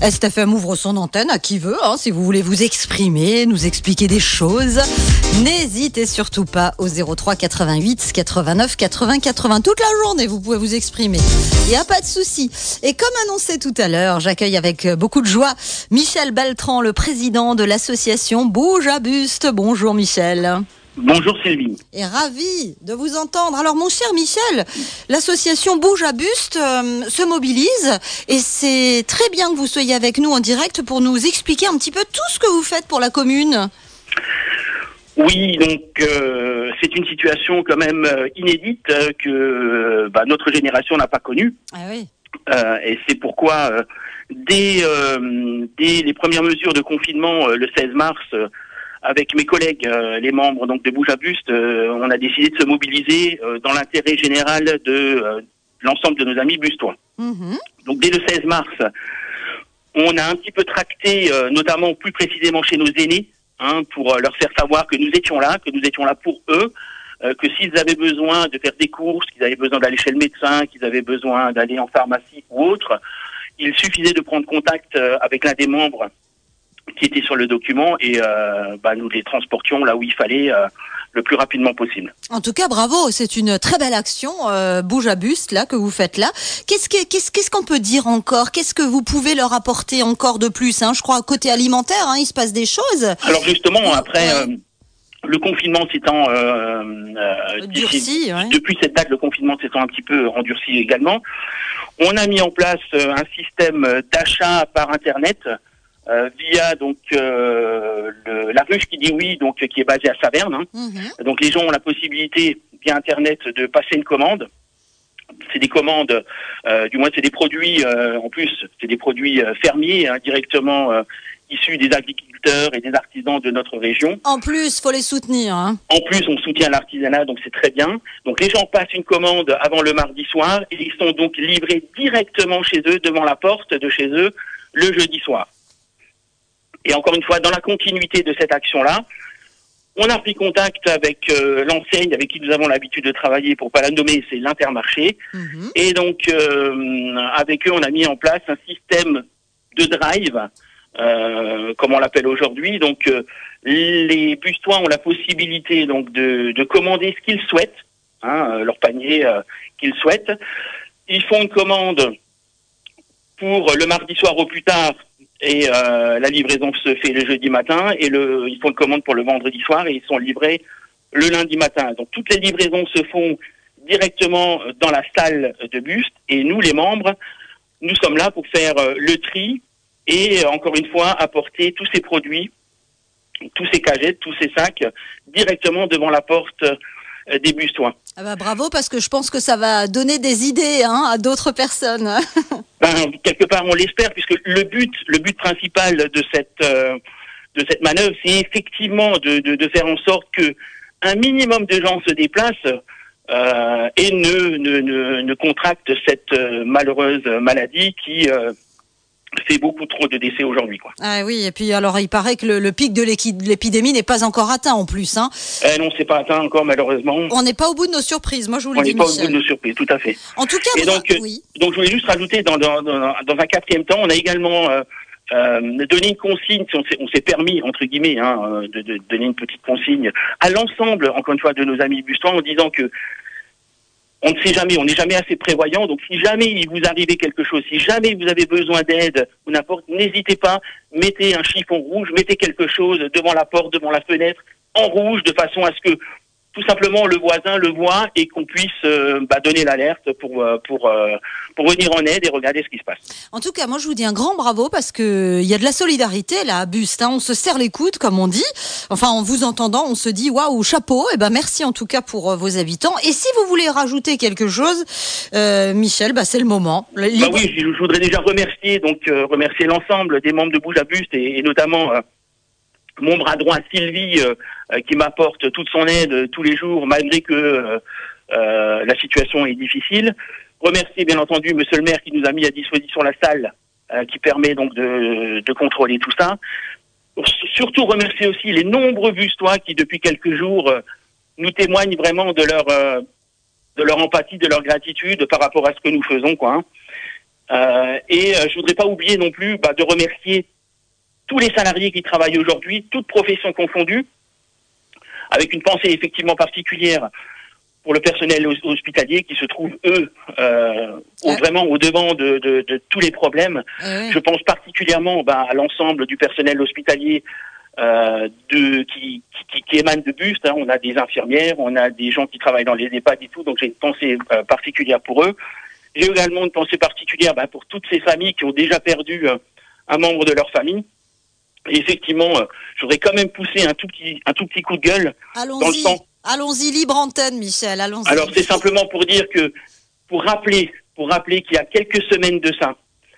STFM ouvre son antenne à qui veut, si vous voulez vous exprimer, nous expliquer des choses. N'hésitez surtout pas au 03 88 89 80 80. Toute la journée, vous pouvez vous exprimer. Il n'y a pas de souci. Et comme annoncé tout à l'heure, j'accueille avec beaucoup de joie Michel Beltran, le président de l'association Bouge à Buste. Bonjour Michel. Bonjour Sylvie. Et ravi de vous entendre. Alors mon cher Michel, l'association Bouge à Buste se mobilise et c'est très bien que vous soyez avec nous en direct pour nous expliquer un petit peu tout ce que vous faites pour la commune. Oui, donc c'est une situation quand même inédite que notre génération n'a pas connue. Ah oui. Et c'est pourquoi dès les premières mesures de confinement le 16 mars, avec mes collègues, les membres donc de Bouge à Buste, on a décidé de se mobiliser dans l'intérêt général de l'ensemble de nos amis bustois. Mmh. Donc dès le 16 mars, on a un petit peu tracté, notamment plus précisément chez nos aînés, pour leur faire savoir que nous étions là pour eux, que s'ils avaient besoin de faire des courses, qu'ils avaient besoin d'aller chez le médecin, qu'ils avaient besoin d'aller en pharmacie ou autre, il suffisait de prendre contact avec l'un des membres qui était sur le document et nous les transportions là où il fallait le plus rapidement possible. En tout cas, bravo, c'est une très belle action, Bouge à Buste, là, que vous faites là. Qu'est-ce qu'on peut dire encore ? Qu'est-ce que vous pouvez leur apporter encore de plus ? Je crois, côté alimentaire, il se passe des choses. Alors justement, après... le confinement s'étant durci, depuis cette date, le confinement s'étant un petit peu endurci également, on a mis en place un système d'achat par Internet via donc la ruche qui dit oui, donc qui est basée à Saverne. Mmh. Donc les gens ont la possibilité via Internet de passer une commande. C'est des commandes, du moins c'est des produits, en plus c'est des produits fermiers directement issus des agriculteurs et des artisans de notre région. En plus, faut les soutenir. En plus, on soutient l'artisanat, donc c'est très bien. Donc les gens passent une commande avant le mardi soir et ils sont donc livrés directement chez eux, devant la porte de chez eux, le jeudi soir. Et encore une fois, dans la continuité de cette action-là, on a pris contact avec l'enseigne avec qui nous avons l'habitude de travailler, pour pas la nommer, c'est l'Intermarché. Mmh. Et donc, avec eux, on a mis en place un système de drive, comme on l'appelle aujourd'hui. Donc, les bustois ont la possibilité donc de commander ce qu'ils souhaitent, leur panier qu'ils souhaitent. Ils font une commande pour le mardi soir au plus tard, et la livraison se fait le jeudi matin, et ils font une commande pour le vendredi soir et ils sont livrés le lundi matin. Donc toutes les livraisons se font directement dans la salle de Buste, et nous, les membres, nous sommes là pour faire le tri et encore une fois apporter tous ces produits, tous ces cagettes, tous ces sacs directement devant la porte des bustois. Bravo, parce que je pense que ça va donner des idées à d'autres personnes. Quelque part, on l'espère, puisque le but principal de cette manœuvre, c'est effectivement de faire en sorte que un minimum de gens se déplacent et ne contractent cette malheureuse maladie qui fait beaucoup trop de décès aujourd'hui, quoi. Ah oui, et puis alors il paraît que le pic de l'épidémie n'est pas encore atteint en plus. Non, c'est pas atteint encore, malheureusement. On n'est pas au bout de nos surprises, moi je vous le dis, Michel. On n'est pas au bout de nos surprises, tout à fait. En tout cas, et donc je voulais juste rajouter dans un quatrième temps, on a également donné une consigne, on s'est permis, entre guillemets, de donner une petite consigne à l'ensemble, encore une fois, de nos amis bustois, en disant que on ne sait jamais, on n'est jamais assez prévoyant. Donc, si jamais il vous arrivait quelque chose, si jamais vous avez besoin d'aide ou n'importe, n'hésitez pas, mettez un chiffon rouge, mettez quelque chose devant la porte, devant la fenêtre, en rouge, de façon à ce que tout simplement le voisin le voit et qu'on puisse donner l'alerte pour venir en aide et regarder ce qui se passe. En tout cas, moi je vous dis un grand bravo, parce que il y a de la solidarité là à Buste. On se serre les coudes, comme on dit. Enfin, en vous entendant, on se dit waouh, chapeau. Et merci en tout cas pour vos habitants. Et si vous voulez rajouter quelque chose, Michel, c'est le moment. Oui, je voudrais déjà remercier l'ensemble des membres de Bouge à Buste et notamment mon bras droit Sylvie, qui m'apporte toute son aide tous les jours, malgré que la situation est difficile. Remercier bien entendu monsieur le maire qui nous a mis à disposition la salle qui permet donc de contrôler tout ça. Surtout remercier aussi les nombreux bustois qui depuis quelques jours nous témoignent vraiment de leur empathie, de leur gratitude par rapport à ce que nous faisons, quoi. Je voudrais pas oublier non plus de remercier tous les salariés qui travaillent aujourd'hui, toutes professions confondues, avec une pensée effectivement particulière pour le personnel hospitalier qui se trouve, eux, vraiment au devant de tous les problèmes. Je pense particulièrement à l'ensemble du personnel hospitalier qui émane de BUST. On a des infirmières, on a des gens qui travaillent dans les EHPAD et tout, donc j'ai une pensée particulière pour eux. J'ai également une pensée particulière pour toutes ces familles qui ont déjà perdu un membre de leur famille. Et effectivement, je voudrais quand même pousser un tout petit coup de gueule dans le sens. Allons-y, libre antenne, Michel, allons-y. Alors, c'est simplement pour dire que, pour rappeler qu'il y a quelques semaines de ça,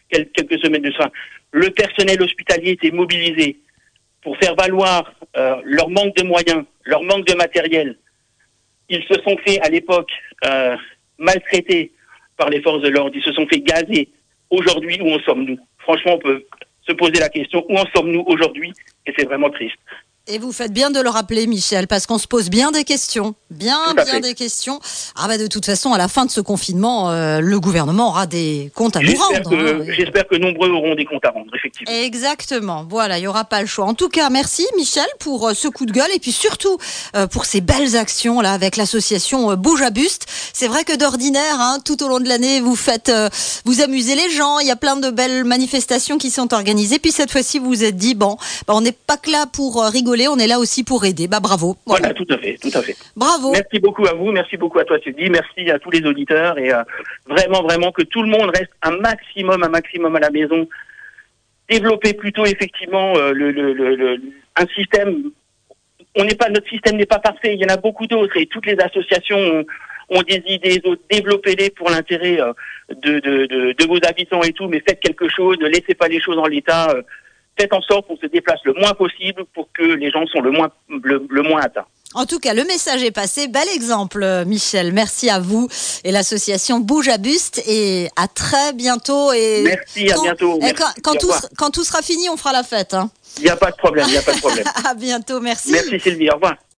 le personnel hospitalier était mobilisé pour faire valoir leur manque de moyens, leur manque de matériel. Ils se sont fait, à l'époque, maltraités par les forces de l'ordre. Ils se sont fait gazer. Aujourd'hui, où en sommes-nous? Franchement, on peut se poser la question, où en sommes-nous aujourd'hui? Et c'est vraiment triste. Et vous faites bien de le rappeler, Michel, parce qu'on se pose bien des questions. Bien des questions. De toute façon, à la fin de ce confinement, le gouvernement aura des comptes à nous rendre. J'espère que nombreux auront des comptes à rendre, effectivement. Exactement. Voilà, il n'y aura pas le choix. En tout cas, merci, Michel, pour ce coup de gueule et puis surtout pour ces belles actions là avec l'association Bouge à Buste. C'est vrai que d'ordinaire, tout au long de l'année, vous amusez les gens. Il y a plein de belles manifestations qui sont organisées. Puis cette fois-ci, vous vous êtes dit, on n'est pas que là pour rigoler. On est là aussi pour aider. Bravo. Voilà, tout à fait. Bravo. Merci beaucoup à vous, merci beaucoup à toi, Sylvie, merci à tous les auditeurs et vraiment que tout le monde reste un maximum à la maison. Développer plutôt effectivement un système. Notre système n'est pas parfait. Il y en a beaucoup d'autres et toutes les associations ont des idées, développez-les pour l'intérêt de vos habitants et tout, mais faites quelque chose, ne laissez pas les choses en l'état. Faites en sorte qu'on se déplace le moins possible pour que les gens sont le moins atteints. En tout cas, le message est passé. Bel exemple, Michel. Merci à vous et l'association Bouge à Buste. Et à très bientôt. Merci, à bientôt. Quand tout sera fini, on fera la fête. Il n'y a pas de problème. À bientôt, merci. Merci Sylvie, au revoir.